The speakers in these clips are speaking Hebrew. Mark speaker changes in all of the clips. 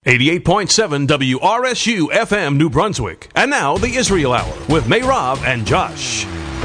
Speaker 1: 88.7 WRSU FM New Brunswick. And now the Israel Hour with Meirav and Josh.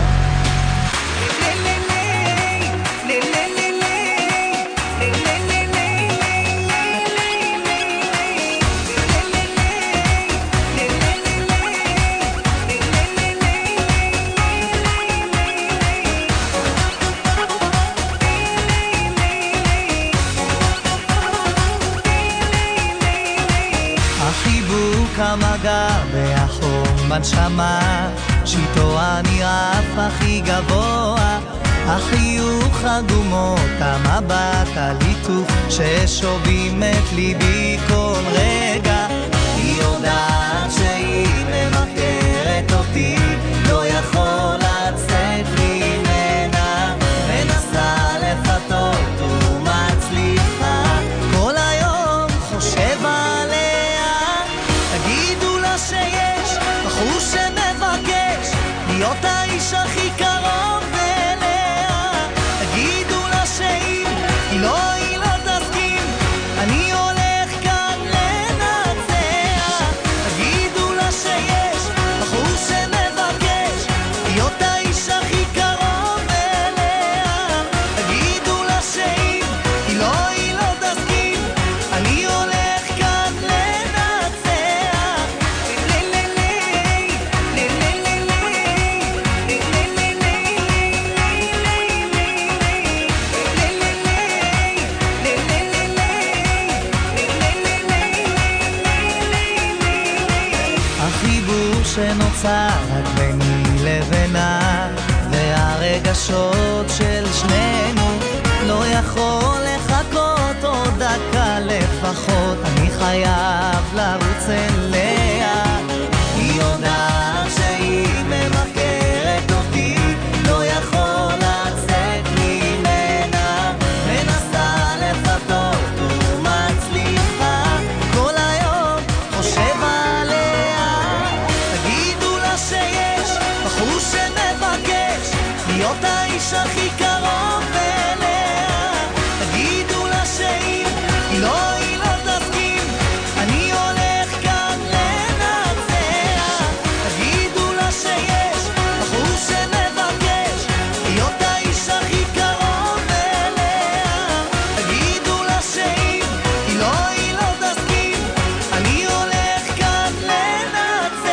Speaker 2: המגע והחום בנשמה שיטו הנראה הכי גבוה החיוך הדומות המבט הליטוף ששובים את ליבי כל רגע היא יודעת שהיא מבקרת אותי לא יכול לצאת ממנה מנסה לפתות ומצליחה כל היום חושב עליה תגידו לה שיש בחור שמבקש להיות האיש הכי קרוב אליה תגידו לה שאם היא לא תסכים אני הולך כאן לנצח תגידו לה שיש בחור שמבקש להיות האיש הכי קרוב אליה תגידו לה שאם היא לא תסכים אני הולך כאן לנצח החיבור שנוצר רק ביני לבינה והרגשות של שנינו לא יכול לחכות עוד דקה לפחות אני חייב לרוץ אליה היא יודעת שהיא מבקרת אותי לא יכול לצאת ממנה מנסה לפתות ומצליחה כל היום חושב עליה תגידו לה שיש בחור שמבקש להיות האיש הכי קרוב אליה תגידו לה שאם היא לא תסכים אני הולך כאן לנצח תגידו לה שיש בחור שמבקש להיות האיש הכי קרוב אליה תגידו לה שאם היא לא תסכים אני הולך כאן לנצח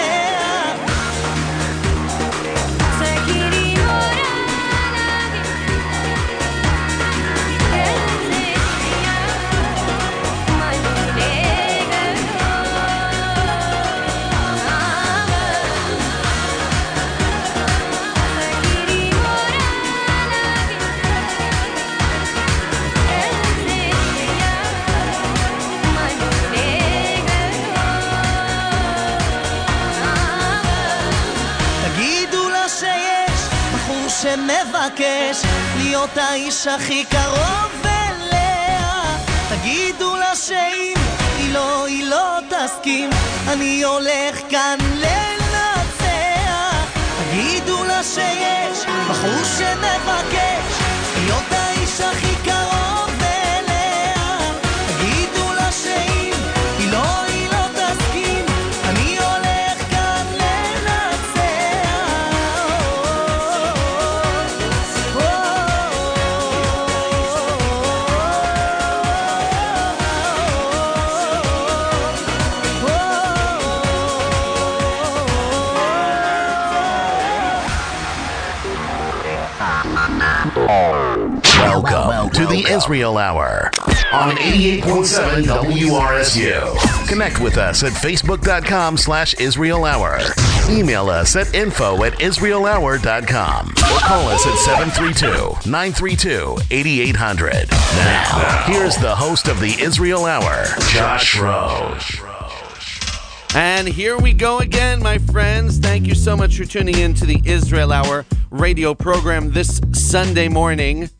Speaker 2: תגידו לה שיש בחור שמבקש להיות האיש הכי קרוב אליה תגידו לה שאם היא לא תסכים אני הולך כאן לנצח תגידו לה שיש בחור שמבקש להיות האיש הכי קרוב אליה תגידו לה שאם היא לא תסכים אני הולך כאן
Speaker 3: Welcome to the Israel Hour on 88.7 WRSU. Connect with us at facebook.com/Israel Hour. Email us at info@israelhour.com or call us at 732-932-8800. Now, here's the host of the Israel Hour, Josh Rowe.
Speaker 4: And here we go again, my friends. Thank you so much for tuning in to the Israel Hour radio program this Sunday morning.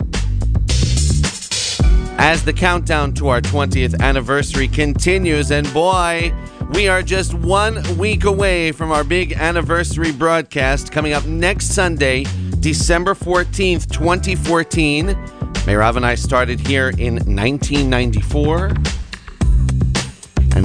Speaker 4: As the countdown to our 20th anniversary continues, and boy, we are just 1 week away from our big anniversary broadcast coming up next Sunday, December 14th, 2014. Meirav and I started here in 1994. And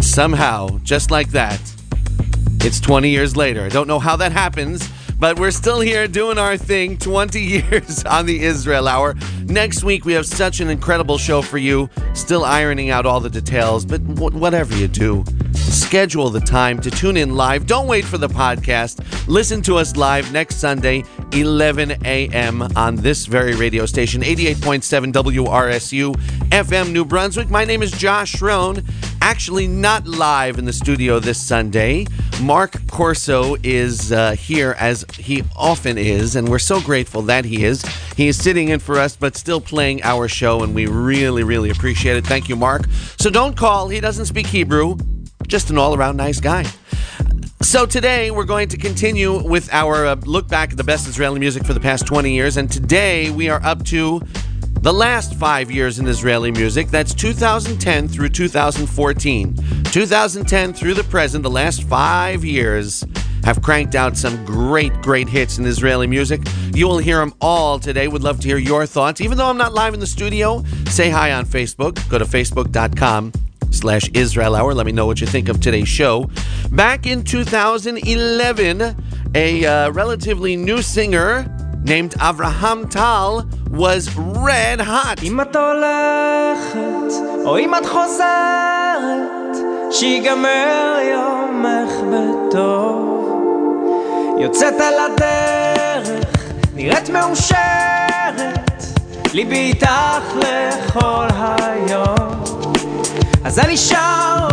Speaker 4: And somehow, just like that, it's 20 years later. I don't know how that happens, but we're still here doing our thing, 20 years on the Israel Hour. Next week, we have such an incredible show for you, still ironing out all the details, but whatever you do, schedule the time to tune in live. Don't wait for the podcast. Listen to us live next Sunday, 11 a.m. on this very radio station, 88.7 WRSU FM New Brunswick. My name is Josh Rohn. Actually not live in the studio this Sunday. Mark Corso is here, as he often is, and we're so grateful that he is. He is sitting in for us, but still playing our show, and we really, really appreciate it. Thank you, Mark. So don't call. He doesn't speak Hebrew. Just an all-around nice guy. So today we're going to continue with our look back at the best Israeli music for the past 20 years, and today we are up to the last 5 years in Israeli music. That's 2010 through 2014. 2010 through the present, the last 5 years have cranked out some great, great hits in Israeli music. You will hear them all today. Would love to hear your thoughts. Even though I'm not live in the studio, say hi on Facebook. Go to facebook.com/Israel Hour. Let me know what you think of today's show. Back in 2011, a relatively new singer named Avraham Tal was red hot.
Speaker 5: אם את הולכת או אם את חוזרת, שיגמר יומך בטוב. יוצאת על הדרך, נראית מאושרת, ליבי איתך לכל היום. אז אני שר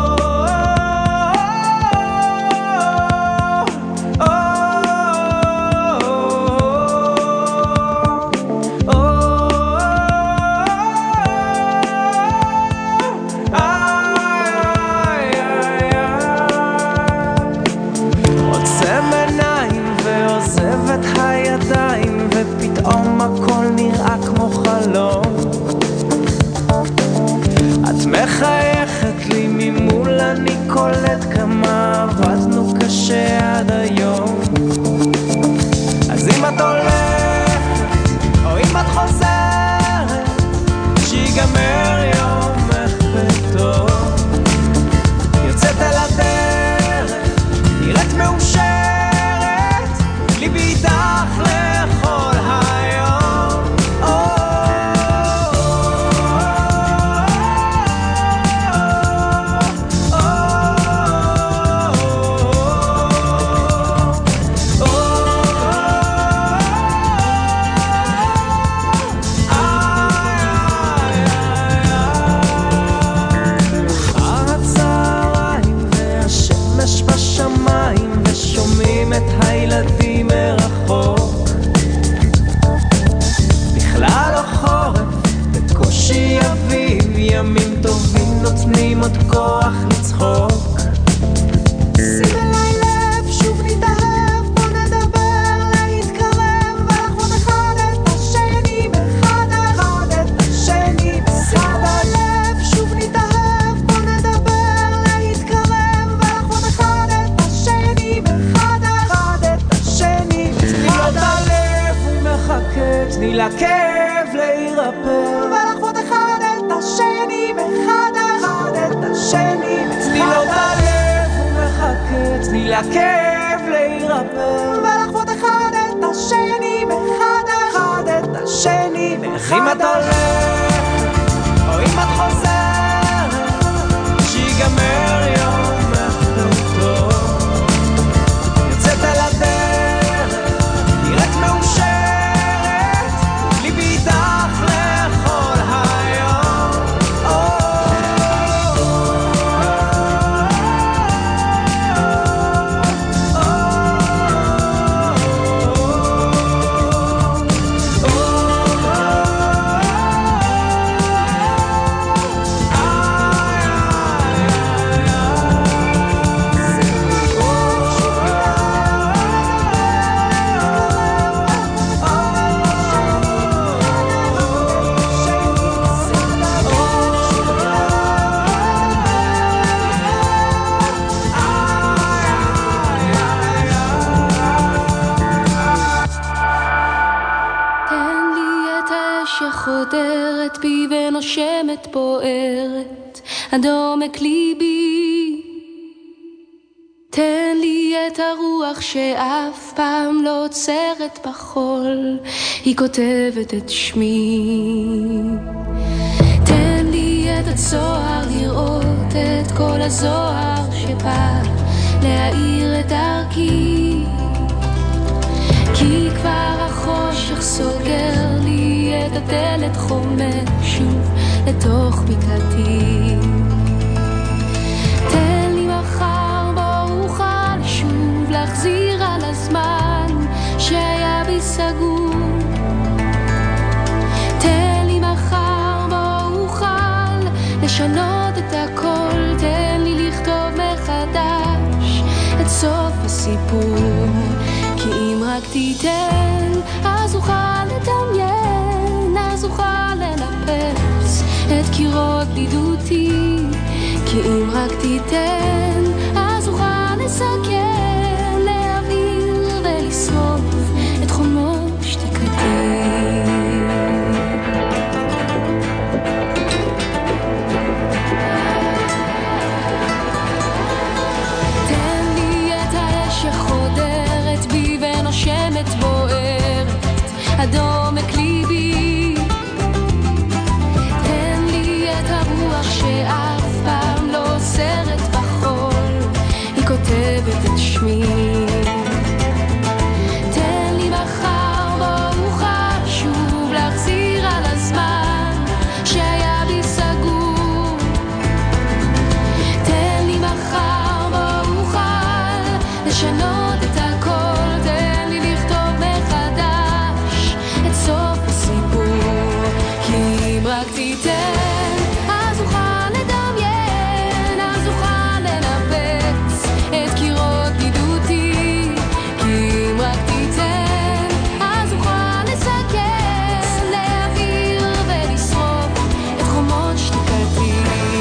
Speaker 5: ופתאום הכל נראה כמו חלום. את מחייכת לי ממול, אני קולט כמה עבדנו קשה עד היום. אז אם את הולכת או אם את חוזרת, שיגמר יומך בטוב. יוצאת על הדרך, נראית מאושרת, ליבי איתך לכל היום. הצהריים והשמש בשמיים, ושומעים את הילדים מרחוק. בכלל לא חורף, בקושי אביב, ימים טובים נותנים עוד כוח לצחוק. שים אליי לב, שוב נתאהב, בוא נדבר, להתקרב, ואנחנו אחד את השני, אחד את השני. שים אליי לב, שוב נתאהב, בוא נדבר, להתקרב, ואנחנו אחד את השני, אחד את השני. תני לו את הלב, הוא מחכה, תני לכאב להירפא, ולחוות אחד את השני, אחד את השני. תני לו את הלב, הוא מחכה, תני לכאב להירפא, ולחוות אחד את השני, אחד את השני. ואיך אם את הולכת או אם את חוזרת, שיגמר יומך בטוב. יוצאת על הדרך, נראית מאושרת, ליבי איתך לכל היום.
Speaker 6: שחודרת בי ונושמת בוערת, עד עומק ליבי את הרוח שאף פעם לא עוצרת בחול, היא כותבת את שמי. תן לי את הצוהר לראות את כל הזוהר שבא להאיר את דרכי, כי כבר החושך סוגר לי את הדלת, חומר שוב לתוך מקלטי. תן לי מחר בו אוכל שוב להחזיר על הזמן שהיה בי סגור. תן לי מחר בו אוכל לשנות את הכל, תן לי לכתוב מחדש את סוף הסיפור. כי אם רק תיתן, אז אוכל לדמיין, אז אוכל לנפץ את קירות בדידותי. כי אם רק תיתן, אז אוכל לסכן, להעביר ולשרוף את חומות שתיקתי. נושמת בוערת עד עומק ליבי, תן לי את הרוח שאף פעם לא עוצרת בחול, היא כותבת את שמי. תן לי מחר בו אוכל שוב להחזיר על הזמן שהיה בי סגור. תן לי מחר בו אוכל לשנות את הכל, רק תיתן, אז אוכל לדמיין, אז אוכל לנפץ את קירות בדידותי. כי אם רק תיתן, אז אוכל לסכן, להעביר ולשרוף את חומות שתיקתי.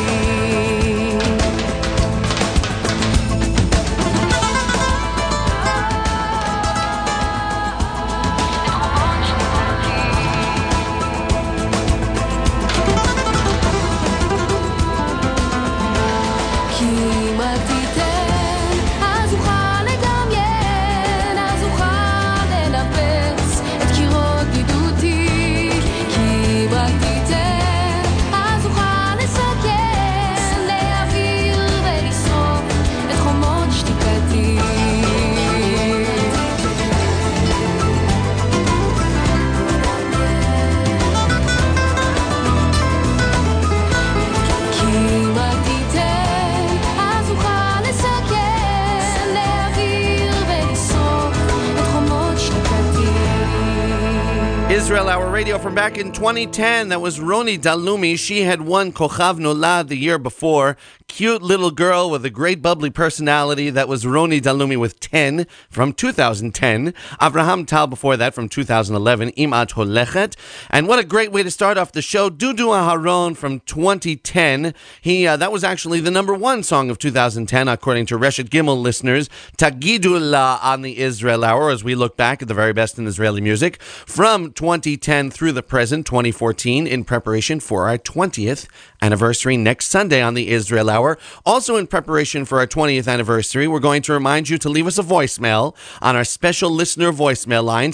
Speaker 4: Israel Hour Radio from back in 2010. That was Roni Dalumi. She had won Kochav Nolad the year before. Cute little girl with a great bubbly personality. That was Roni Dalumi with 10 from 2010. Avraham Tal before that from 2011. Imat Holechet. And what a great way to start off the show. Dudu Aharon from 2010. That was actually the number one song of 2010 according to Reshet Gimel listeners. Tagidu La on the Israel Hour as we look back at the very best in Israeli music from 2010 through the present, 2014, in preparation for our 20th anniversary next Sunday on the Israel Hour. Also in preparation for our 20th anniversary, we're going to remind you to leave us a voicemail on our special listener voicemail line,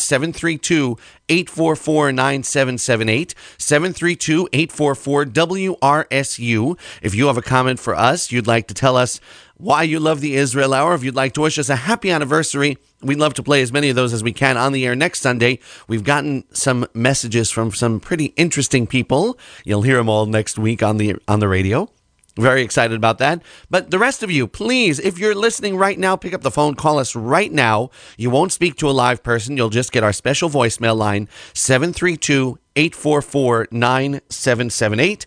Speaker 4: 732-844-9778, 732-844-WRSU. If you have a comment for us, you'd like to tell us why you love the Israel Hour, if you'd like to wish us a happy anniversary, we'd love to play as many of those as we can on the air next Sunday. We've gotten some messages from some pretty interesting people. You'll hear them all next week on the radio. Very excited about that. But the rest of you, please, if you're listening right now, pick up the phone, call us right now. You won't speak to a live person. You'll just get our special voicemail line, 732-844-9778,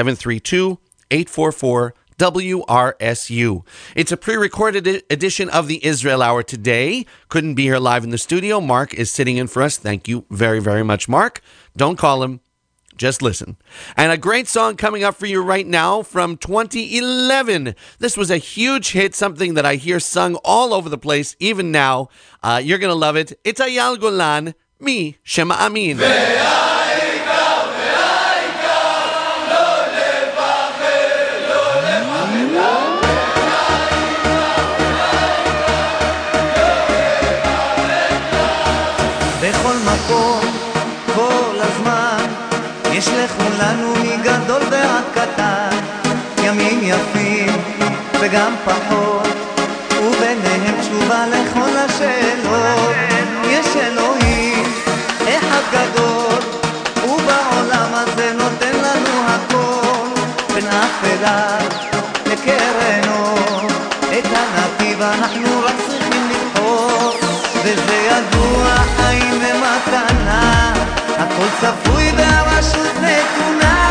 Speaker 4: 732-844-WRSU. It's a pre-recorded edition of the Israel Hour today. Couldn't be here live in the studio. Mark is sitting in for us. Thank you very, very much, Mark. Don't call him. Just listen. And a great song coming up for you right now from 2011. This was a huge hit, something that I hear sung all over the place, even now. You're going to love it. It's Eyal Golan, Mi Shema Amin.
Speaker 2: מקום כל הזמן, יש לכולנו מגדול ועד קטן, ימים יפים וגם פחות, וביניהם תשובה לכל השאלות. יש אלוהים אחד גדול, ובעולם הזה נותן לנו הכל, בין אפלה לקרנו, את הנתיב אנחנו רק צריכים לבחור, וזה ידוע, חיים ומתנה, הכל צפוי והרשות נתונה.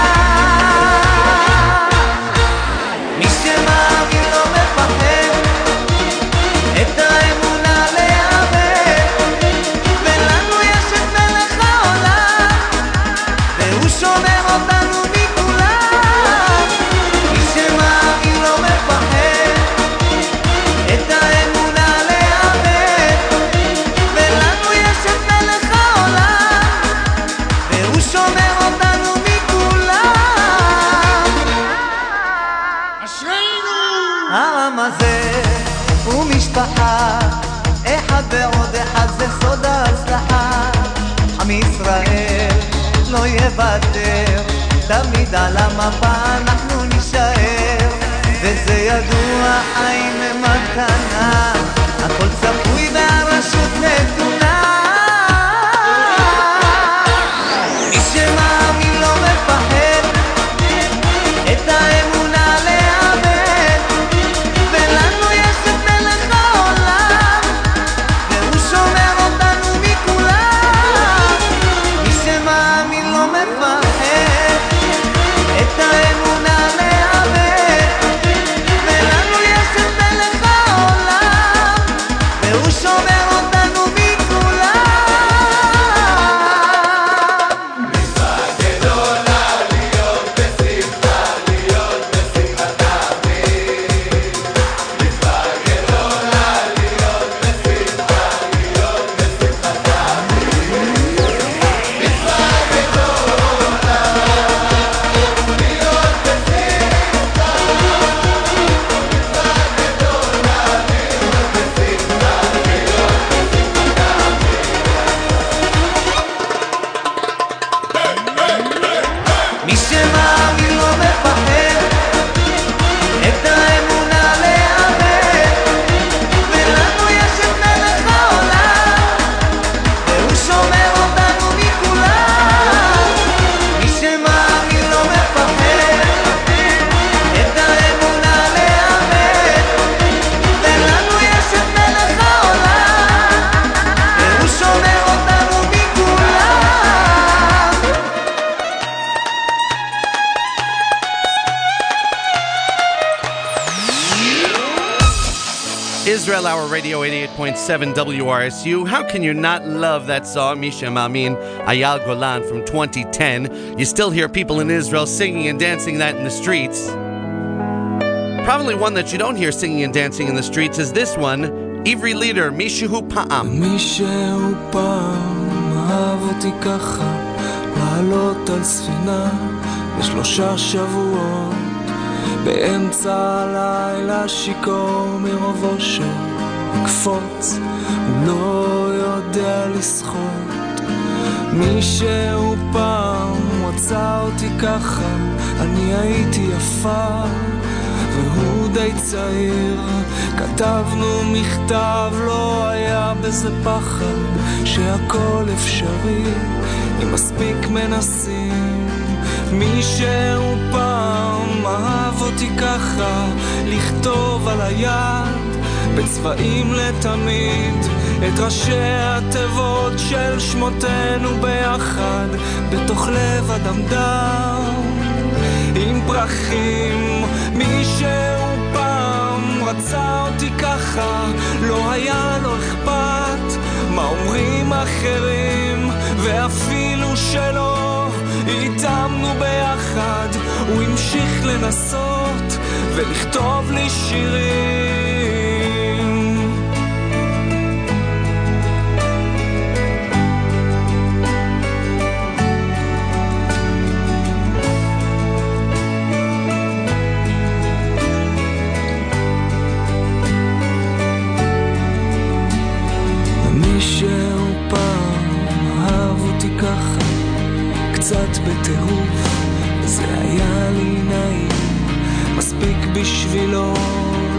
Speaker 2: מי שמאמין לא מפחד, את האמונה לאבד, ולנו יש את מלך העולם, והוא שומר אותנו מכולם. מי שמאמין לא מפחד, את האמונה לאבד, ולנו יש את מלך העולם, והוא שומר אותנו מכולם. העם הזה הוא משפחה, אחד ועוד אחד זה סוד ההצלחה. עם ישראל לא יוותר, תמיד על המפה אנחנו נשאר, וזה ידוע, חיים ומתנה, הכל צפוי והרשות נתונה. מי שמאמין לא מפחד, את האמונה לאבד, ולנו יש את מלך העולם, והוא שומר אותנו מכולם. מי שמאמין לא מפחד, את האמונה לאבד, ולנו יש את מלך העולם, והוא שומר אותנו מכולם. מי שמאמין לא מפחד, את האמונה לאבד, ולנו יש את מלך העולם, והוא שומר אותנו מכולם. מי שמאמין לא מפחד, את האמונה לאבד, ולנו יש את מלך העולם, והוא שומר אותנו מכולם.
Speaker 4: Israel Hour Radio 88.7 WRSU. How can you not love that song, Misha Mamin, Ayal Golan from 2010? You still hear people in Israel singing and dancing that in the streets. Probably one that you don't hear singing and dancing in the streets is this one, Ivri leader, Mishu Pa'am.
Speaker 5: מישהו פעם אהב אותי ככה, לעלות על ספינה ב3 שבועות, באמצע הלילה שיכור מרוב אושר, לקפוץ, הוא לא יודע לשחות. מישהו פעם רצה אותי ככה, אני הייתי יפה והוא די צעיר, כתבנו מכתב, לא היה בזה פחד, שהכל אפשרי אם מספיק מנסים. מישהו פעם אהב אותי ככה, לכתוב על היד בצבעים לתמיד את ראשי התיבות של שמותינו ביחד, בתוך לב אדמדם עם פרחים. מישהו פעם רצה אותי ככה, לא היה לו אכפת מה אומרים אחרים, ואפילו שלא התאמנו ביחד, הוא המשיך לנסות ולכתוב לי שירים. מישהו פעם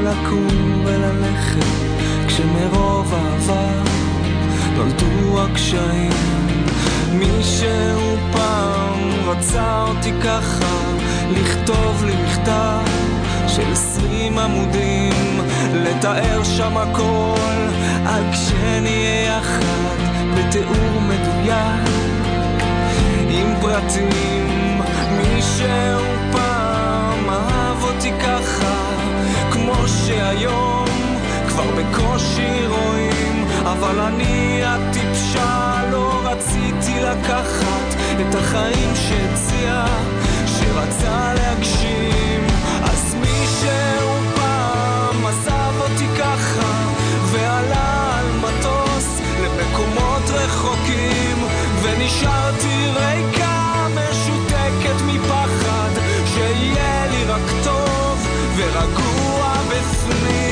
Speaker 5: לקום וללכת, כשמרוב אהבה נולדו הקשיים. מישהו פעם רצה אותי ככה, לכתוב לי מכתב של 20 עמודים, לתאר שם הכל, על כשנהיה יחד, בתיאור מדויק עם פרטים. מישהו פעם אהב אותי ככה, כמו שהיום כבר בקושי רואים, אבל אני הטיפשה לא רציתי לקחת את החיים שהציע, שרצה להגשים. אז מישהו פעם עזב אותי ככה ועלה על מטוס למקומות רחוקים, ונשארתי ריקה משותקת מפחד שיהיה לי רק טוב ורגוע בפנים.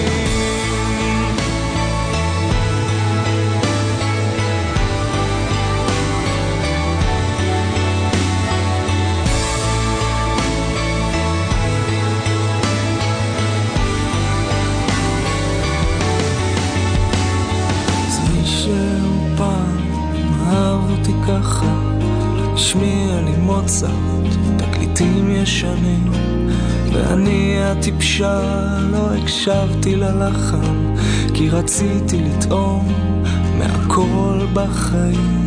Speaker 5: ככה השמיע לי מוצרט תקליטים ישנים, ואני הטיפשה לא הקשבתי ללחן, כי רציתי לטעום מהכל בחיים.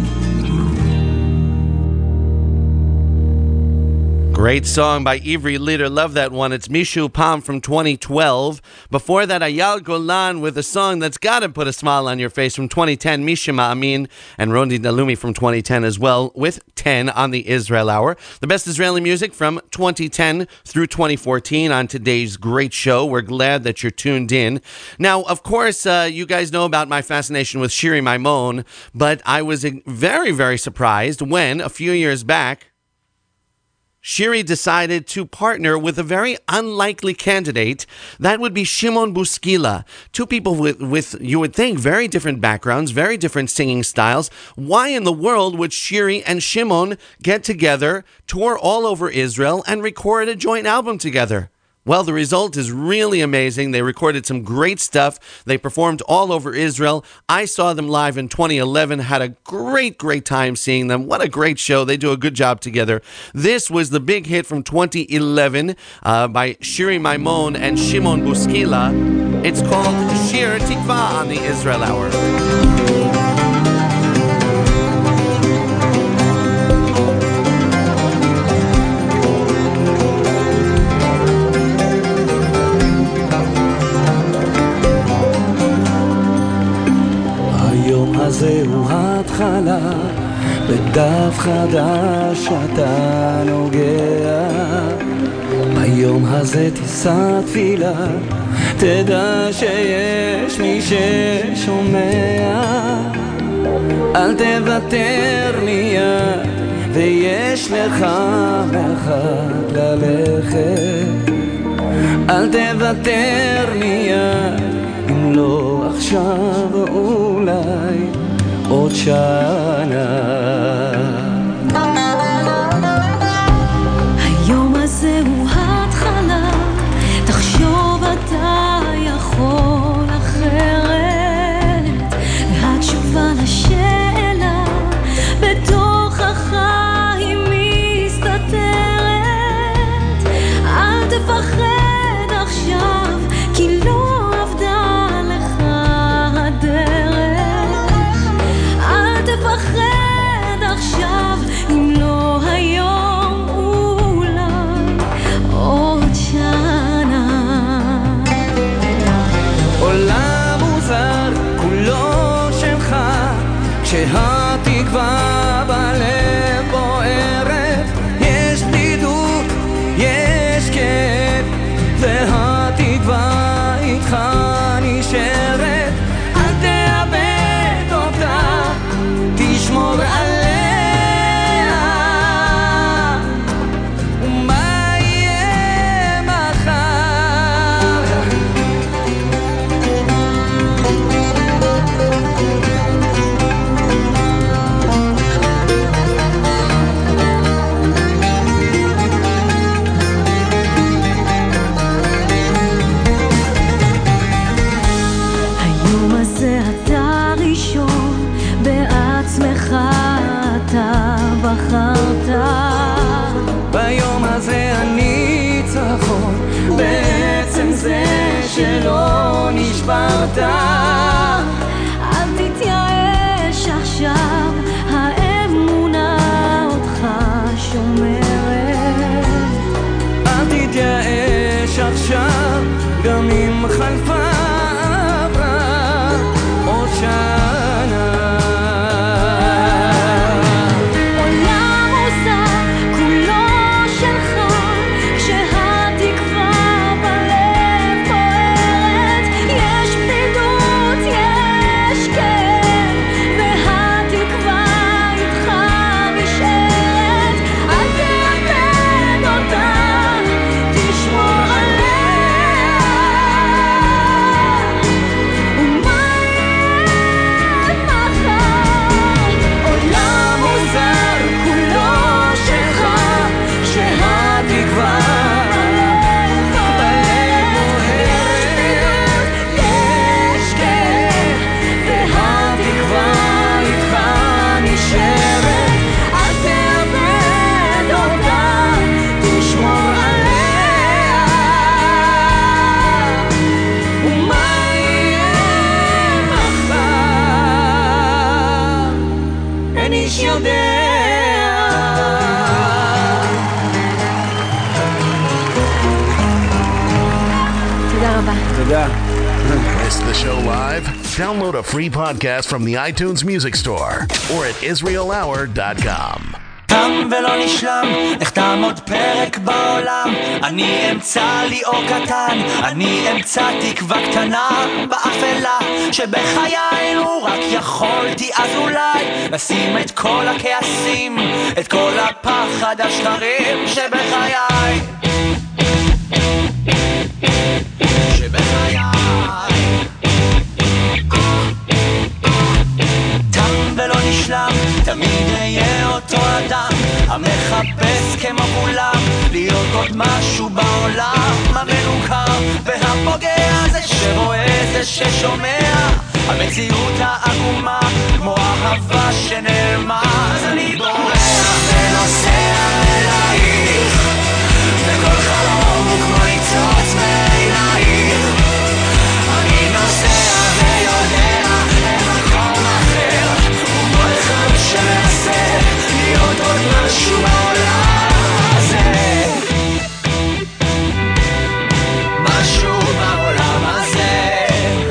Speaker 4: Great song by Ivry Litter. Love that one. It's Mishu Pam from 2012. Before that, Ayal Golan with a song that's got to put a smile on your face from 2010, Mishima Amin, and Rondi Nalumi from 2010 as well with 10 on the Israel Hour. The best Israeli music from 2010 through 2014 on today's great show. We're glad that you're tuned in. Now, of course, you guys know about my fascination with Shiri Maimon, but I was very, very surprised when, a few years back, Shiri decided to partner with a very unlikely candidate. That would be Shimon Buskila. Two people with, you would think, very different backgrounds, very different singing styles. Why in the world would Shiri and Shimon get together, tour all over Israel, and record a joint album together? Well, the result is really amazing. They recorded some great stuff. They performed all over Israel. I saw them live in 2011, had a great, great time seeing them. What a great show. They do a good job together. This was the big hit from 2011 by Shiri Maimon and Shimon Buskila. It's called Shir Tikva on the Israel Hour.
Speaker 5: זהו ההתחלה, בדף חדש אתה נוגע. ביום הזה תישא תפילה, תדע שיש מי ששומע. אל תוותר מיד, ויש לך מרחק ללכת. אל תוותר מיד, אם לא עכשיו אולי עוד שנה.
Speaker 6: היום הזה הוא התחלה, תחשוב אתה יכול אחרת, והתשובה לשאלה בתוכך היא מסתתרת. אל תפחד עכשיו, כי לא תפחד עכשיו
Speaker 5: אותה.
Speaker 6: אל תתייאש עכשיו, האמונה אותך שומרת.
Speaker 5: אל תתייאש עכשיו, גם אם חלפה עברה עוד שנה.
Speaker 6: עולם מוזר, כולו שלך, כשהתקווה בלב בוערת. יש בדידות, יש כאב, והתקווה איתך נשארת. אל תאבד אותה, תשמור עליה. ומה יהיה מחר? עולם מוזר, כולו שלך,
Speaker 5: כשהתקווה בלב בוערת. יש כאב, והתקווה איתך נשארת. אל תאבד אותה, תשמור עליה. ומה יהיה מחר? אין איש יודע.
Speaker 6: תודה רבה.
Speaker 5: תודה.
Speaker 3: Missed the show live? Download a free podcast from the iTunes Music Store or at IsraelHour.com.
Speaker 2: תם ולא נשלם, נחתם עוד פרק בעולם. אני אמצא לי אור קטן, אני אמצא תקווה קטנה באפלה שבחיי. לו רק יכולתי אז אולי לשים את כל הכעסים, את כל הפחד השחרים שבחיי. תם ולא נשלם, תמיד אהיה אותו אדם המחפש כמו כולם להיות עוד משהו בעולם המנוכר והפוגע. זה שרואה, זה ששומע, המציאות העגומה כמו אהבה שנעלמה. אז אני בורח ונוסע אלייך, וכל חלום הוא כמו ניצוץ מעינייך. אני נוסע ויודע אין מקום אחר, כמו אחד שמנסה להיות עוד משהו בעולם הזה. משהו בעולם הזה.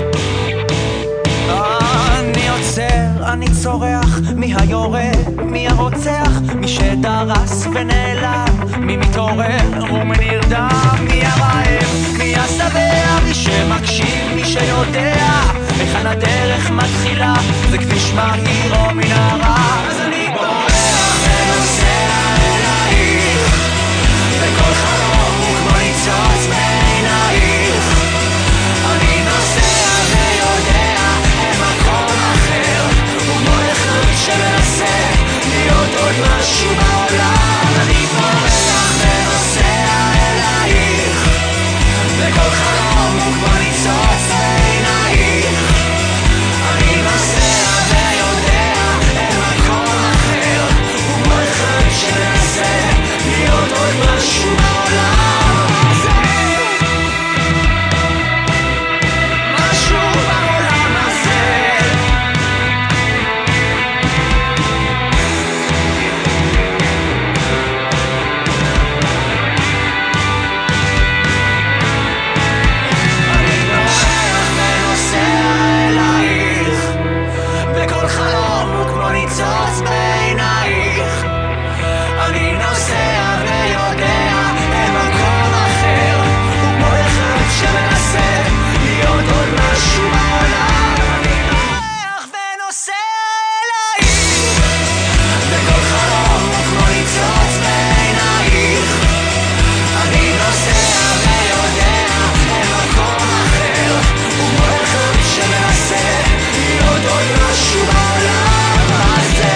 Speaker 2: אני עוצר, אני צורח, מי היורה, מי הרוצח, מי שדרס ונעלם, מי מתעורר ומי נרדם, מי הרעב, מי השבע, מי שמקשיב, מי שיודע היכן הדרך מתחילה, זה כביש מהיר או מנהרה. אז אני בורח ונוסע אלייך, וכל חלום הוא כמו ניצוץ בעינייך. אני נוסע ויודע אין מקום אחר, כמו אחד שמנסה להיות עוד משהו בעולם. אני בורח ונוסע אלייך, וכל חלום הוא כמו ניצוץ בעינייך. אני נוסע ויודע אין מקום אחר, כמו אחד שמנסה להיות עוד משהו בעולם הזה. משהו בעולם הזה. אני נורח ונוסע אלייך, וכל חלום הוא כמו ניצוץ בעינייך. אני נוסע ויודע אין מקום אחר, כמו אחד שמנסה להיות עוד משהו בעולם. אני נורח ונוסע אלייך, וכל חלום הוא כמו ניצוץ בעינייך. אני נוסע ויודע אין מקום אחר, כמו אחד שמנסה להיות עוד משהו בעולם הזה.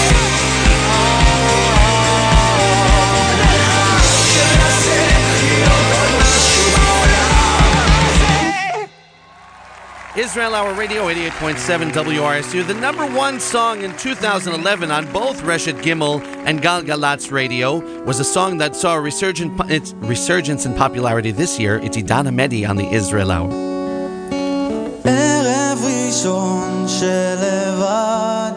Speaker 2: עוד אחד שמנסה להיות עוד משהו בעולם הזה.
Speaker 4: Israel Hour Radio, 88.7 WRSU, the number one song in 2011 on both Reshet Gimel and Gal Galatz Radio, was a song that saw a resurgence in popularity this year. It's Idana Medi on the Israel Hour.
Speaker 7: ערב ראשון שלבד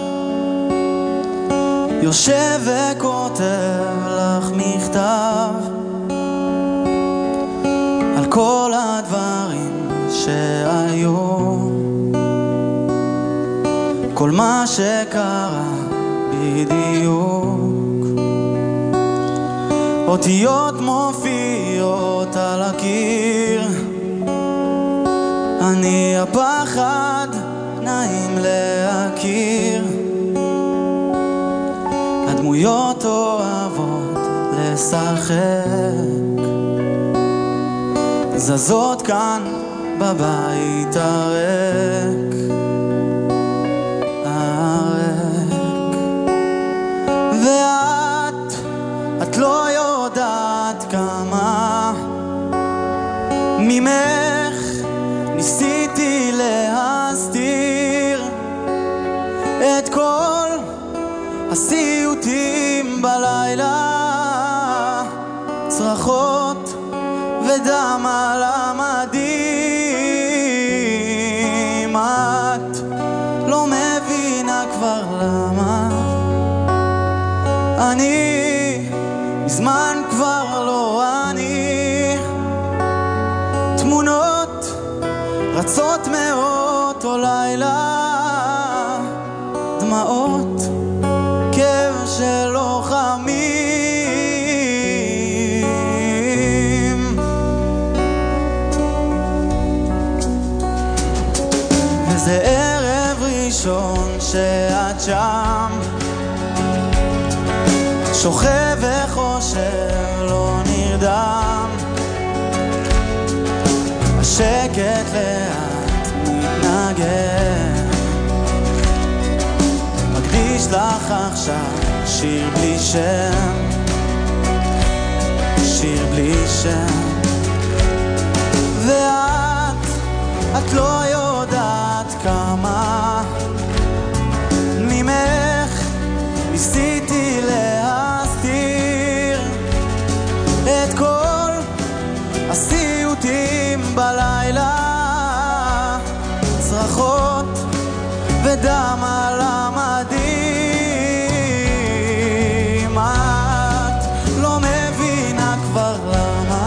Speaker 7: יושב וכותב לך מכתב על כל הדברים שהיו, כל מה שקרה בדיוק, אותיות מופיעות על הקיר, אני הפחד נעים להכיר, הדמויות אוהבות לשחק, זזות כאן בבית הריק, ואת לא יודעת כמה ממך ניסיתי להסתיר את כל הסיוטים בלילה, צרחות ודם על המדים, את לא מבינה כבר למה אני מזמן כבר לא אני, תמונות רצות מאותו לילה, דמעות כאב של לוחמים, וזה ערב ראשון שאת שם שוכב וחושב לא נרדם, השקט לאט מתנגן, מקדיש לך עכשיו שיר בלי שם, שיר בלי שם, ואת לא יודעת כמה ממך ניסיתי להסתיר את כל הסיוטים בלילה, צרחות ודם על המדים, את לא מבינה כבר למה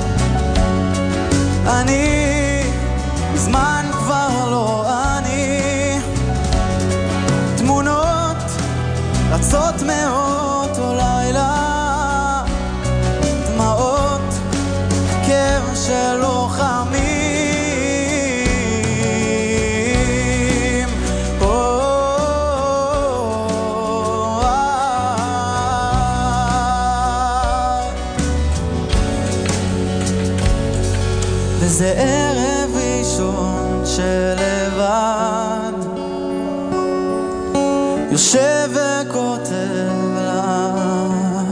Speaker 7: אני מזמן כבר לא אני, תמונות רצות מאותו לילה, דמעות כאב של לוחמים, וזה ערב ראשון שלבד יושב וכותב לך.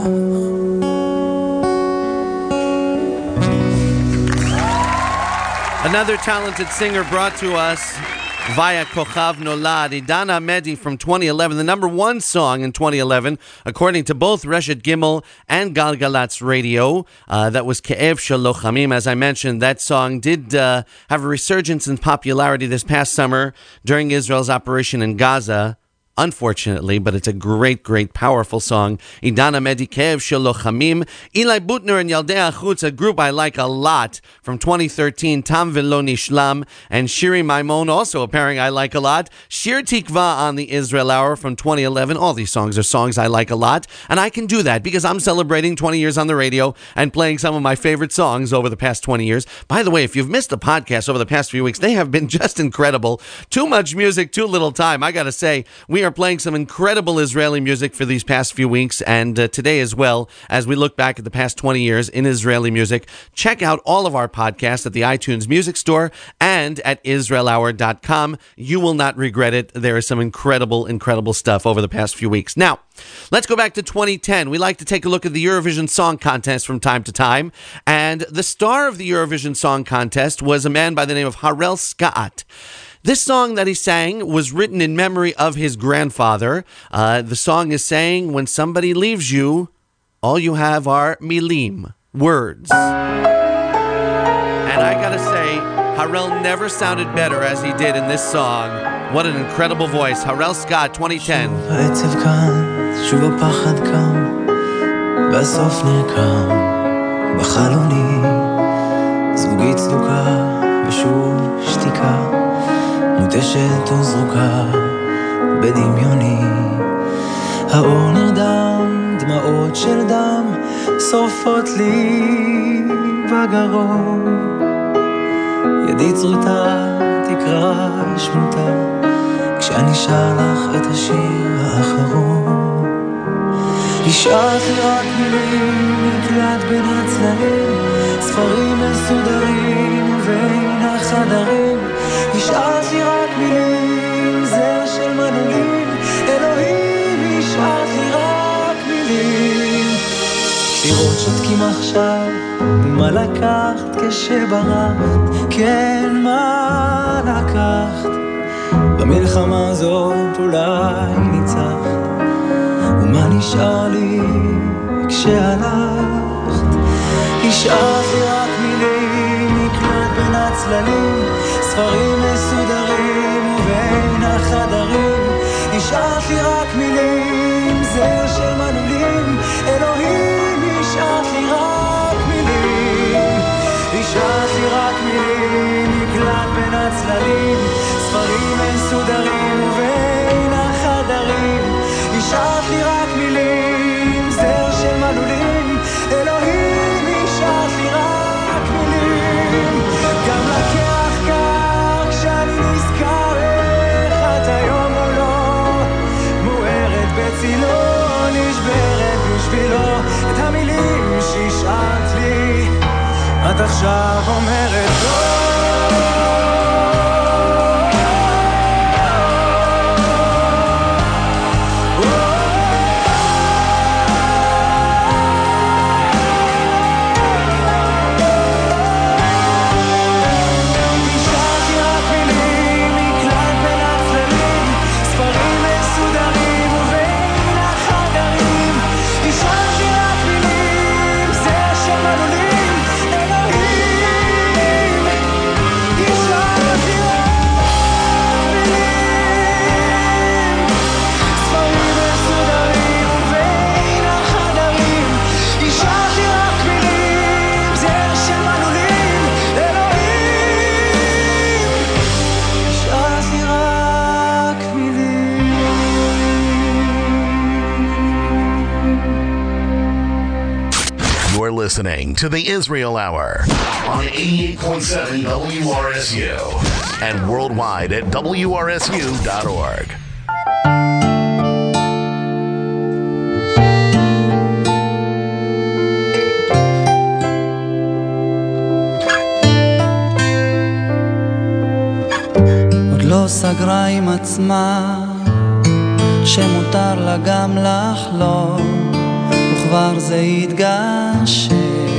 Speaker 4: Another talented singer brought to us via Kochav Nolad, Idana Medi from 2011, the number one song in 2011, according to both Reshet Gimel and Galgalatz Radio. That was Ke'ev Shel Lochamim. As I mentioned, that song did have a resurgence in popularity this past summer during Israel's operation in Gaza. Unfortunately, but it's a great, great, powerful song. Idana Medi Ke'ev Shel Lochamim. Eli Butner and Yaldei Achutz, a group I like a lot, from 2013, Tam Velo Nishlam, and Shiri Maimon, also a pairing I like a lot. Shir Tikva on the Israel Hour from 2011. All these songs are songs I like a lot, and I can do that because I'm celebrating 20 years on the radio and playing some of my favorite songs over the past 20 years. By the way, if you've missed the podcast over the past few weeks, they have been just incredible. Too much music, too little time. I gotta say, we are playing some incredible Israeli music for these past few weeks, and today as well, as we look back at the past 20 years in Israeli music. Check out all of our podcasts at the iTunes Music Store and at IsraelHour.com. You will not regret it. There is some incredible, incredible stuff over the past few weeks. Now, let's go back to 2010. We like to take a look at the Eurovision Song Contest from time to time, and the star of the Eurovision Song Contest was a man by the name of Harel Skaat. This song that he sang was written in memory of his grandfather. The song is saying, when somebody leaves you, all you have are milim, words. And I gotta say, Harel never sounded better as he did in this song. What an incredible voice. Harel Scott, 2010.
Speaker 7: העצב כאן, שוב הפחד קם, בסוף נרקם בחלוני, זוגית צדוקה ושוב שתיקה, מוטשת וזרוקה בדמיוני. האור נרדם, דמעות של דם שורפות לי בגרון, ידי צרוטה תקרא שמותה כשאני שר לך את השיר האחרון. השארת לי רק מילים, נקלט בין הצללים, ספרים מסודרים ובין החדרים. השארת לי רק מילים, זר של מנעולים, אלוהים השארת לי רק מילים. שירות שותקים עכשיו, מה לקחת כשברחת, כן מה לקחת, במלחמה הזאת אולי ניצחת, ומה נשאר לי כשהלכת. השארת לי רק מילים, נקלט בין הצללים, ספרים מסודרים ובין החדרים. השארת לי רק מילים, זר של מנעולים, אלוהים השארת לי רק מילים. השארת לי רק מילים, נקלט בין הצללים, ספרים מסודרים ובין החדרים. השארת לי רק מילים, זר של מנעולים, אלוהים השארת לי רק מילים. גם לקח כך כשאני נזכר איך את היום מולו, מוארת בצילו, נשברת בשבילו. את המילים שהשארת לי את עכשיו אומרת לא.
Speaker 3: Listening to the Israel Hour on 88.7 WRSU and worldwide at WRSU.org.
Speaker 7: עוד לא סגרה עם עצמה שמותר לה גם לחלום, וכבר זה יתגשם.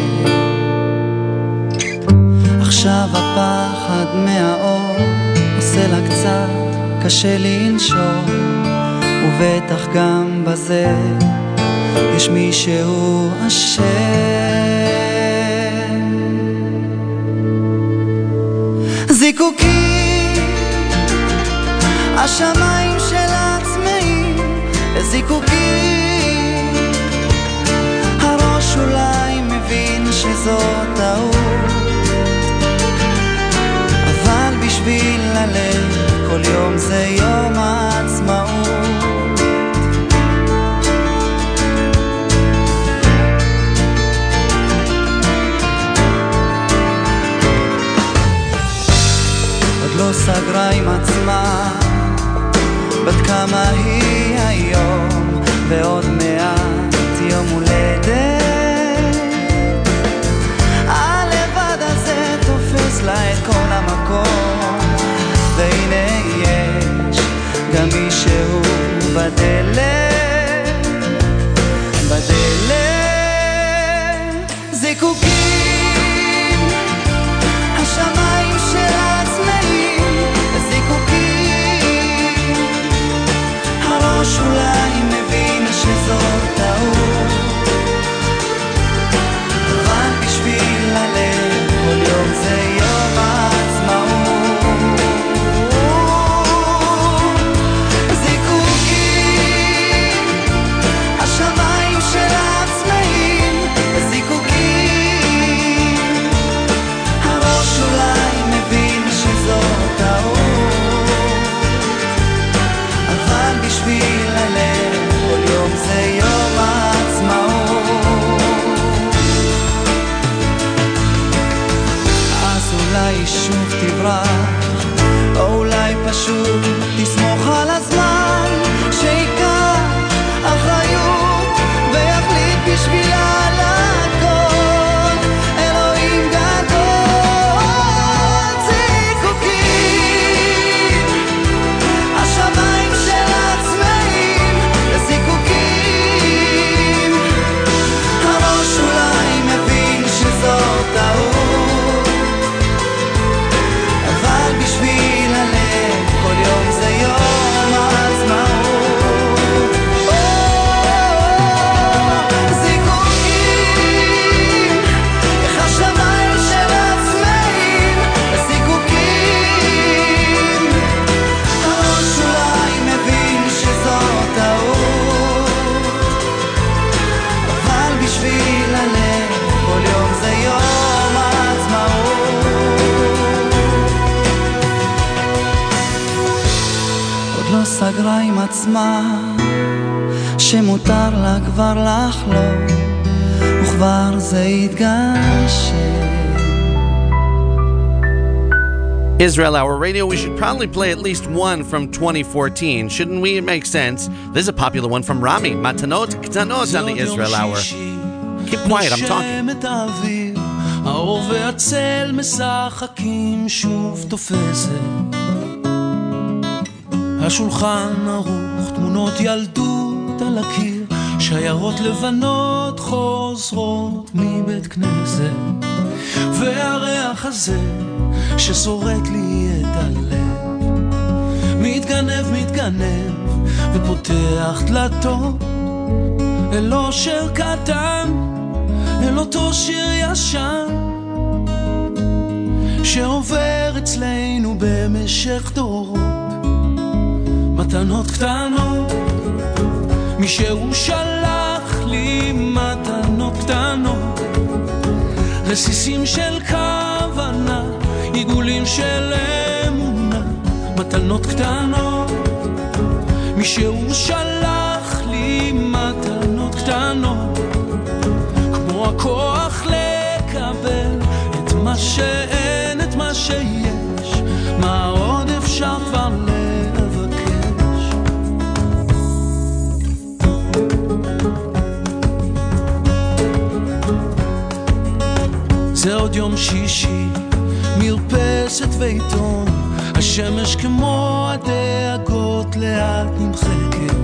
Speaker 7: עכשיו הפחד מהאור עושה לה קצת קשה לנשום, ובטח גם בזה יש מישהו אשם. זיקוקים, השמיים של עצמאים לזיקוקים, הראש אולי מבין שזאת טעות, אבל בשביל הלב כל יום זה יום העצמאות. עוד לא סגרה עם עצמה בת כמה היא היום, ועוד מעט יום הולדת, הלבד הזה תופס לה את כל המקום, והנה יש גם מישהו בדלת, בדלת. זיקוקים, השמיים של עצמאים, זיקוקים, הראש אולי מבין שזאת סגרה עם עצמה שמותר לה כבר לחלום וכבר זה התגשם.
Speaker 4: Israel Hour Radio, we should probably play at least one from 2014, shouldn't we? It makes sense. This is a popular one from Rami, Matanot Ktanot on the Israel Hour. Keep quiet, I'm talking.
Speaker 8: האור והצל משחקים שוב תופסת השולחן ערוך, תמונות ילדות על הקיר, שיירות לבנות חוזרות מבית כנסת, והריח הזה ששורט לי את הלב מתגנב ופותח דלתות אל אושר קטן, אל אותו שיר ישן שעובר אצלנו במשך דורות. מתנות קטנות, מישהו שלח לי מתנות קטנות, רסיסים של כוונה, עיגולים של אמונה. מתנות קטנות, מישהו שלח לי מתנות קטנות, כמו הכוח לקבל את מה שאין, את מה שיש, מה עוד אפשר כבר לבקש. זה עוד יום שישי, מרפסת ועיתון, השמש כמו הדאגות לאט נמחקת,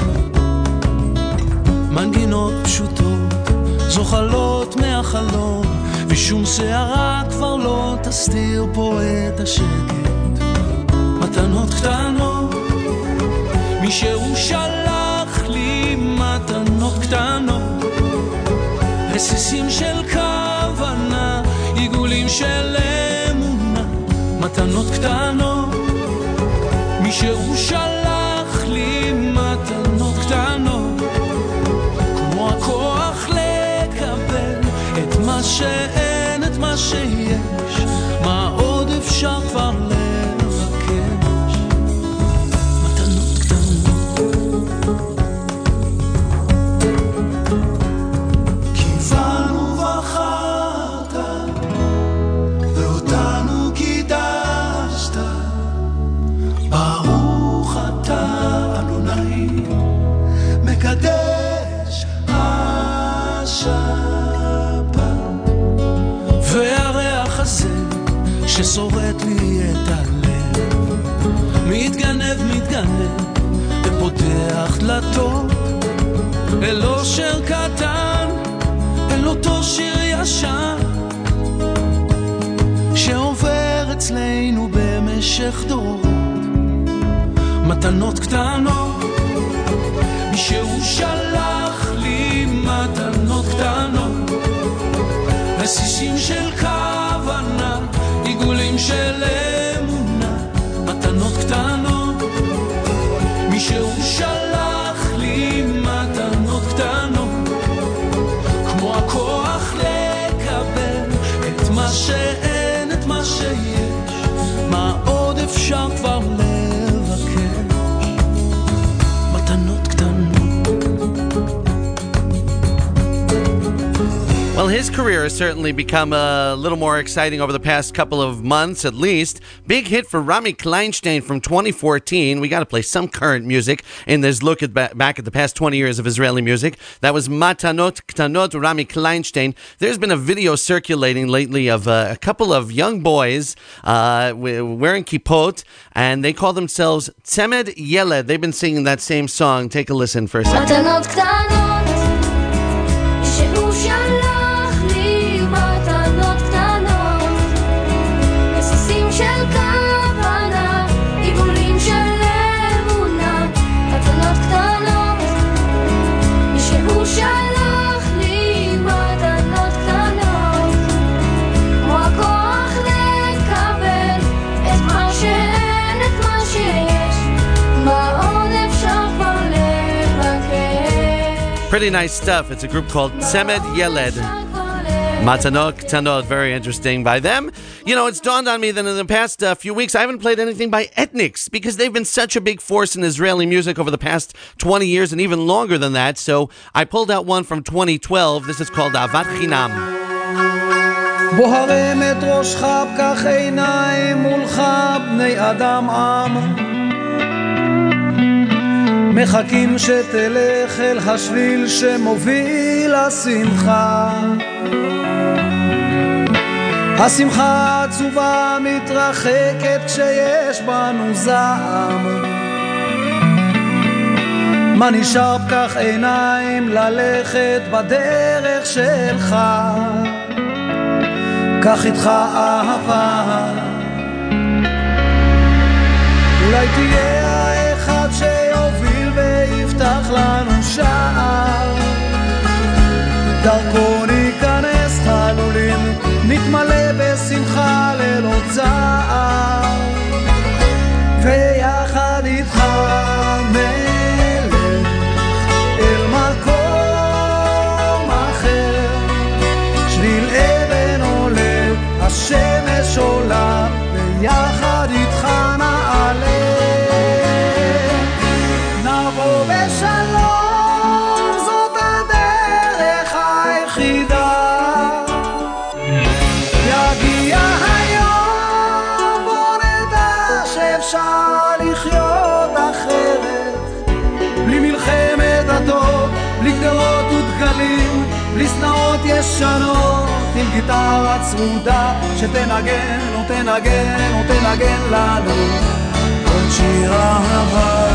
Speaker 8: מנגינות פשוטות זוחלות מהחלום, ושום שערה כבר לא תסתיר פה את השקט. מתנות קטנות, מישהו שלח לי מתנות קטנות, רסיסים של כוונה, עיגולים של אמונה. מתנות קטנות, מישהו שלח לי מתנות קטנות, כמו הכוח לקבל את מה שאין, את מה שיש, מה עוד אפשר כבר לבקש. מתנות קטנות, קיבלנו בחרת ואותנו קידשת, ברוך אתה אדוני מקדש השבת. והריח הזה ששורט לי את הלב מתגנב ופותח דלתות אל אושר קטן, אל אותו שיר ישן שעובר אצלנו במשך דורות. מתנות קטנות, מישהו שלח לי מתנות קטנות, רסיסים של כוונה, עיגולים של אמונה. מתנות קטנות, מישהו שלח לי מתנות קטנות, כמו הכוח לקבל את מה שאין, את מה שיש, מה עוד אפשר כבר לבקש. מתנות קטנות.
Speaker 4: Well, his career has certainly become a little more exciting over the past couple of months, at least. Big hit for Rami Kleinstein from 2014. We got to play some current music in this look at back at the past 20 years of Israeli music. That was Matanot Ktanot, Rami Kleinstein. There's been a video circulating lately of a couple of young boys wearing kippot, and they call themselves Tzemed Yeled. They've been singing that same song. Take a listen for a second.
Speaker 6: מתנות קטנות, שהוא שלח לי מתנות קטנות, רסיסים של כוונה, עיגולים של אמונה. מתנות קטנות, שהוא שלח לי מתנות קטנות, כמו הכוח לקבל את מה שאין, את מה שיש, מה עוד אפשר כבר לבקש.
Speaker 4: Pretty nice stuff. It's a group called Tzemed Yeled. Matanot Ktanot, very interesting by them. You know, it's dawned on me that in the past few weeks I haven't played anything by Ethnics because they've been such a big force in Israeli music over the past 20 years and even longer than that. So I pulled out one from 2012. This is called Avat Chinam.
Speaker 7: בוא הרם את ראשך פקח עיניים מולך בני אדם עם מחכים שתלך אל השביל שמוביל השמחה השמחה עצובה מתרחקת כשיש בנו זעם מה נשאר פקח עיניים ללכת בדרך שלך קח איתך אהבה אולי תהיה האחד שיוביל ויפתח לנו שער דרכו ניכנס חלולים נתמלא בשמחה ללא צער ויחד איתך נלך אל מקום אחר שביל אבן עולה השמש עולה ויחד איתך נעלה נבוא בשלום זאת הדרך היחידה יגיע היום בוא נדע שאפשר לחיות אחרת בלי מלחמת דתות, בלי גדרות ודגלים בלי סנאות ישנות עם גיטרה צמודה שתנגן ותנגן ותנגן לנו עוד שיר אהבה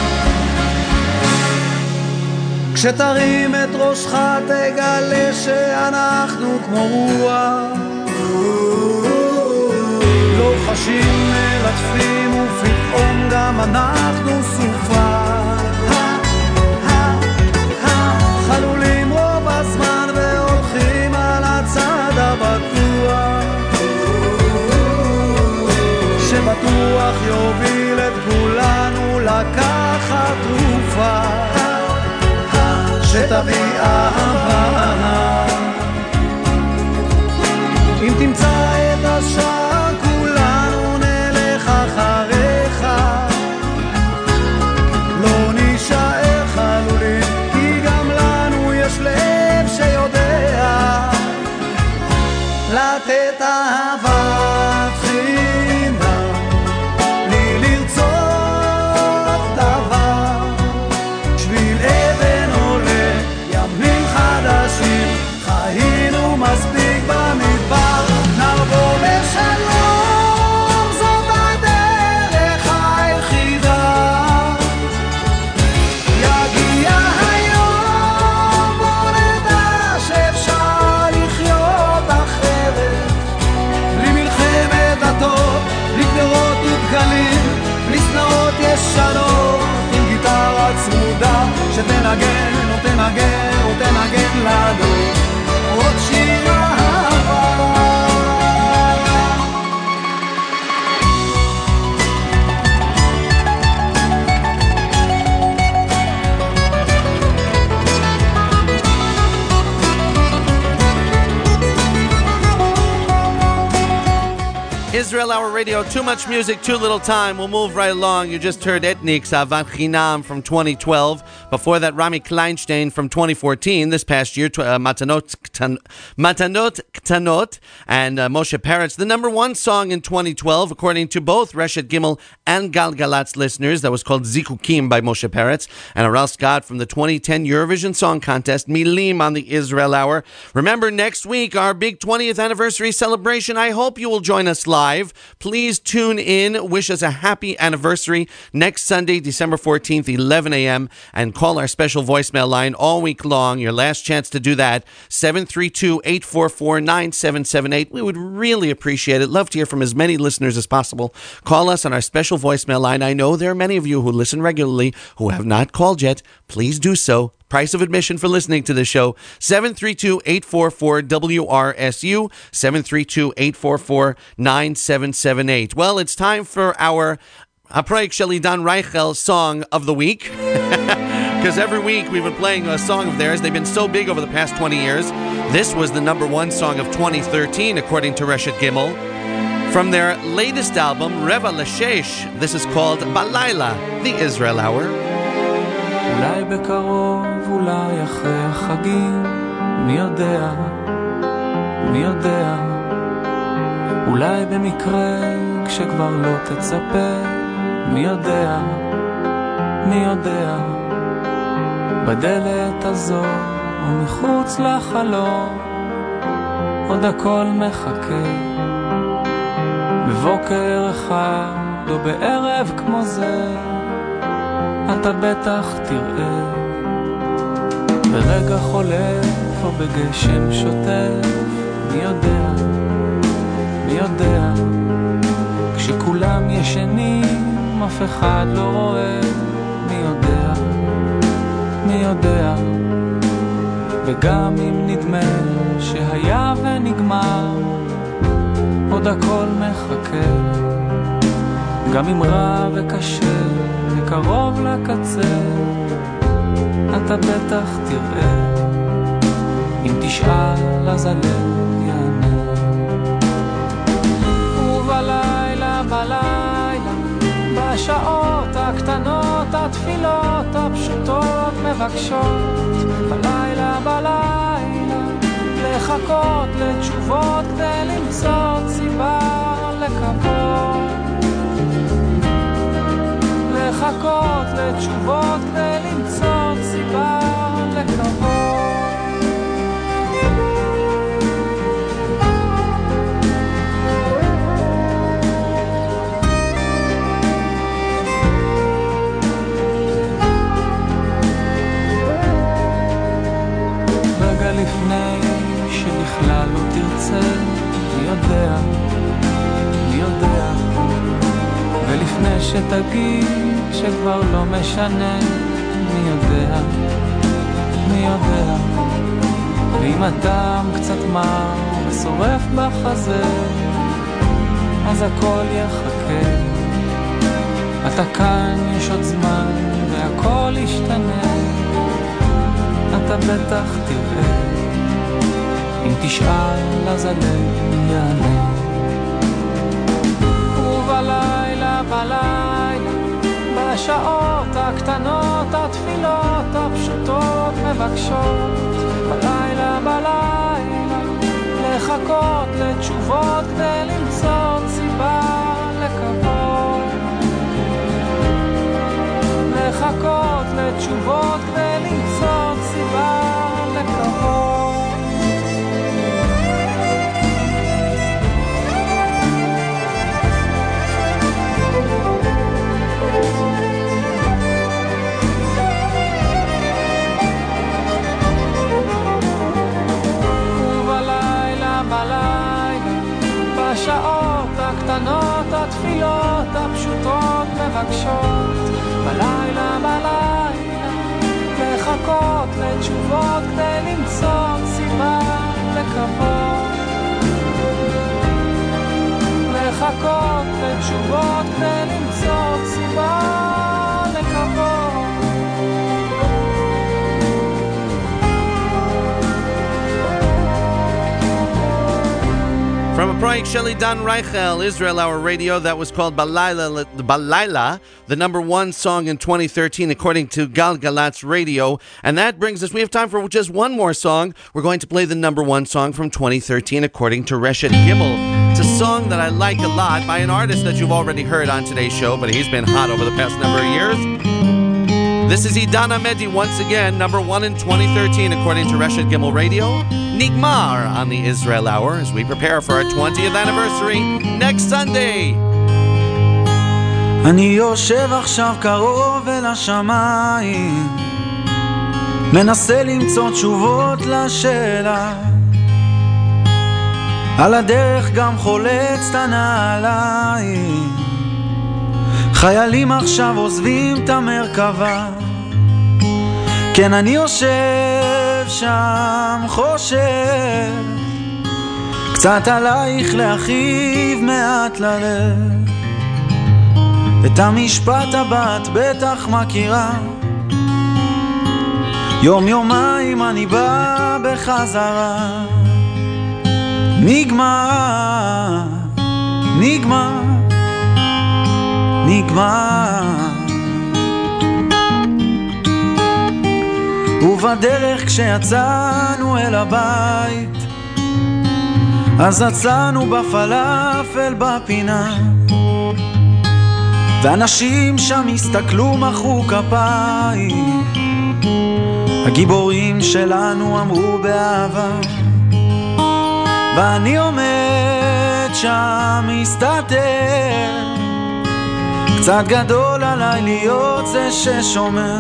Speaker 7: כשתרים את ראשך תגלה שאנחנו כמו רוח לא חשים מלטפים ופתאום גם אנחנו סופה חלולים רוב הזמן והולכים על הצד הבטוח שבטוח יוביל את כולנו לקחת תרופה שתביא אהבה אם תמצא את השער כולנו נלך אחריך לא נשאר חלולים כי גם לנו יש לב שיודע לתת אהבת חינם בלי לרצות דבר שביל אבן עולה ימים חדשים חיינו מספיק במדבר נבוא בשלום זאת הדרך היחידה יגיע היום בוא נדע שאפשר לחיות אחרת בלי מלחמת דתות, בלי גדרות ודגלים בלי סנאות ישנות עם גיטרה צמודה שתנגן ותנגן ותנגן לנו עוד שיר אהבה
Speaker 4: Israel Hour Radio, too much music, too little time. We'll move right along. You just heard Ethnics, Avat Chinam from 2012. Before that, Rami Kleinstein from 2014. This past year, Matanot Ktanot and Moshe Peretz. The number one song in 2012, according to both Reshet Gimel and Galgalatz listeners. That was called Zikukim by Moshe Peretz. And Aral Scott from the 2010 Eurovision Song Contest, Milim on the Israel Hour. Remember, next week, our big 20th anniversary celebration. I hope you will join us live. Please tune in. Wish us a happy anniversary next Sunday, December 14th, 11 a.m. and call our special voicemail line all week long. Your last chance to do that, 732-844-9778. We would really appreciate it. Love to hear from as many listeners as possible. Call us on our special voicemail line. I know there are many of you who listen regularly who have not called yet. Please do so. Price of admission for listening to the show, 732-844-WRSU, 732-844-9778. Well, it's time for our Haproyek Sheli Dan Reichel song of the week. because every week we've been playing a song of theirs. They've been so big over the past 20 years. This was the number one song of 2013, according to Reshet Gimel. From their latest album, Reva L'Shesh, this is called Balayla, the Israel Hour.
Speaker 8: אולי בקרוב, אולי אחרי החגים, מי יודע, מי יודע. אולי במקרה, כשכבר לא תצפה, מי יודע, מי יודע. בדלת הזו ומחוץ לחלום, עוד הכל מחכה. בבוקר אחד או בערב כמו זה, אתה בטח תראה. ברגע חולף או בגשם שוטף, מי יודע, מי יודע. כשכולם ישנים, אף אחד לא רואה, מי יודע, מי יודע. וגם אם נדמה שהיה ונגמר, עוד הכל מחכה. גם אם רע וקשה וקרוב לקצה, אתה בטח תראה. אם תשאל אז הלב יענה. ובלילה, בלילה, בשעות הקטנות, התפילות הפשוטות מבקשות. בלילה, בלילה, לחכות לתשובות כדי למצוא סיבה לקוות. לחכות לתשובות כדי למצוא סיבה לקוות. רגע לפני שבכלל לא תרצה, מי יודע, מי יודע. ולפני שתגיד שכבר לא משנה, מי יודע, מי יודע. ואם הדם קצת מר ושורף בחזה, אז הכל יחכה. אתה כאן, יש עוד זמן והכל ישתנה, אתה בטח תראה. אם תשאל אז הלב יענה. ובלילה, בלילה, בשעות הקטנות, התפילות הפשוטות מבקשות. בלילה, בלילה, לחכות לתשובות כדי למצוא סיבה לקוות. לחכות לתשובות כדי למצוא סיבה לקוות. בשעות הקטנות, התפילות הפשוטות מבקשות. בלילה, בלילה, לחכות לתשובות כדי למצוא סיבה לקוות. לחכות לתשובות כדי למצוא סיבה לקוות.
Speaker 4: From a project Shelley Dan Reichel, Israel Hour Radio, that was called Balayla, the number one song in 2013 according to Gal Galatz Radio. And that brings us, we have time for just one more song. We're going to play the number one song from 2013 according to Reshet Gimel. It's a song that I like a lot by an artist that you've already heard on today's show, but he's been hot over the past number of years. This is Idan Amedi once again, number one in 2013 according to Reshet Gimel Radio. Nigmar on the Israel Hour as we prepare for our 20th anniversary next Sunday.
Speaker 7: אני יושב עכשיו קרוב אל השמיים, מנסה למצוא תשובות לשאלה. על הדרך גם חולץ את הנעליים, חיילים עכשיו עוזבים את המרכבה. כן, אני יושב שם חושב קצת עלייך להכאיב מעט ללב. את המשפט הבא את בטח מכירה, יום יומיים אני בא בחזרה. נגמר, נגמר, נגמר. ובדרך כשיצאנו אל הבית, אז עצרנו בפלאפל בפינה, ואנשים שם הסתכלו מחאו כפיים. הגיבורים שלנו אמרו באהבה, ואני עומד שם מסתתר. קצת גדול עליי להיות זה ששומר,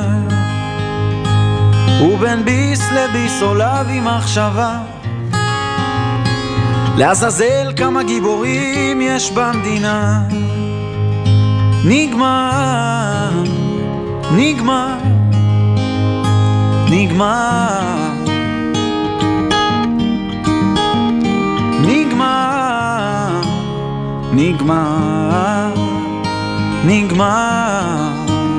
Speaker 7: ובין ביס לביס עולה בי מחשבה, לעזאזל כמה גיבורים יש במדינה. נגמר, נגמר, נגמר, נגמר, נגמר, נגמר.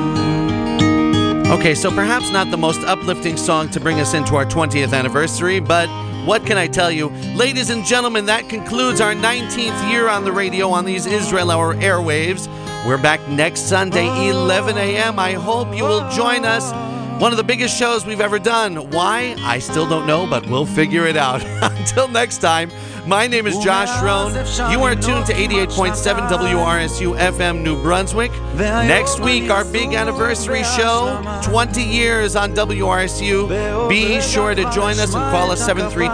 Speaker 4: Okay, so perhaps not the most uplifting song to bring us into our 20th anniversary, but what can I tell you? Ladies and gentlemen, that concludes our 19th year on the radio on these Israel Hour airwaves. We're back next Sunday, 11 a.m. I hope you will join us. One of the biggest shows we've ever done. Why? I still don't know, but we'll figure it out. Until next time, my name is Josh Rohn. You are tuned to 88.7 WRSU FM New Brunswick. Next week, our big anniversary show, 20 years on WRSU. Be sure to join us and call us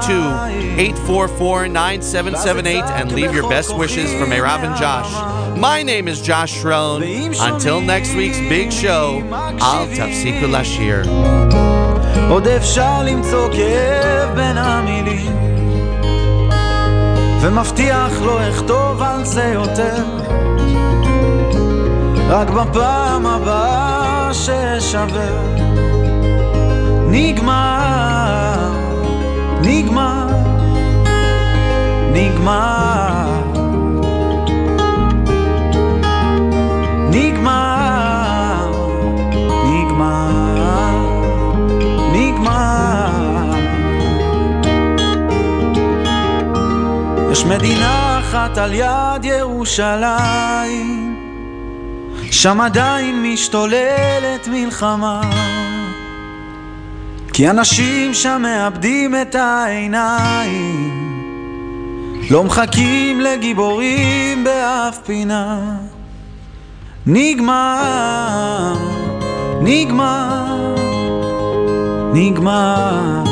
Speaker 4: 732-844-9778 and leave your best wishes for Meirav and Josh. My name is Josh Rohn. Until next week's big show, Al Tafsiku Lashir.
Speaker 7: עוד אפשר למצוא כאב בין המילים, ומבטיח לא אכתוב על זה יותר, רק בפעם הבאה ששבר. נגמר, נגמר, נגמר, נגמר, נגמר, נגמר. יש מדינה אחת על יד ירושלים, שם עדיין משתוללת מלחמה, כי אנשים שם מאבדים את העיניים, לא מחכים לגיבורים באף פינה. נגמר, נגמר, נגמר.